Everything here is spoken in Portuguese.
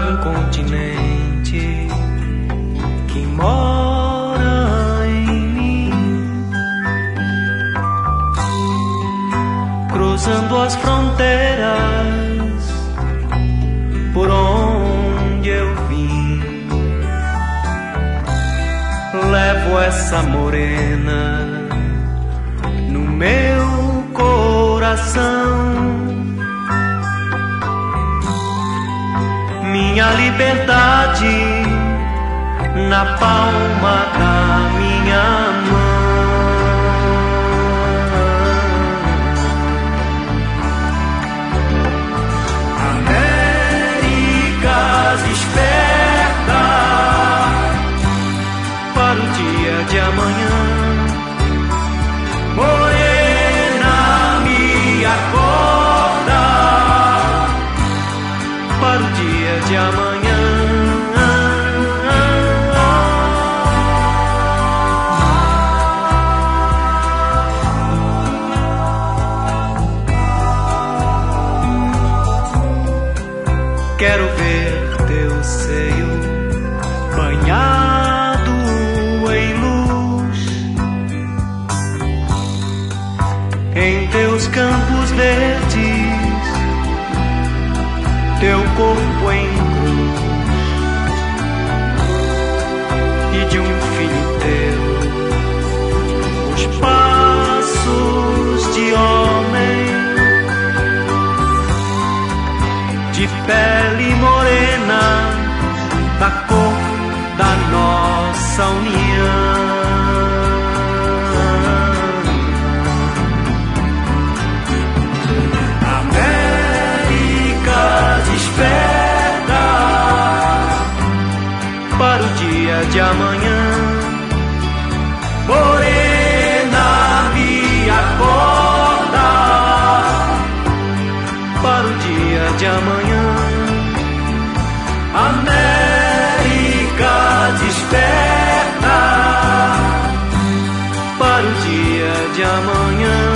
trago um continente que mora em mim, cruzando as fronteiras por onde eu vim. Levo essa morena no meu coração, minha liberdade na palma da minha mão. América, desperta para o dia de amanhã. Morena, me acorda para o dia de amanhã. Quero ver teu seio banhado em luz, em teus campos verdes, teu corpo em cruz, e de um filho teu os passos de homem, de pele morena, da cor da nossa união. América, desperta para o dia de amanhã. Morena, me acorda para o dia de amanhã. América, desperta para o dia de amanhã.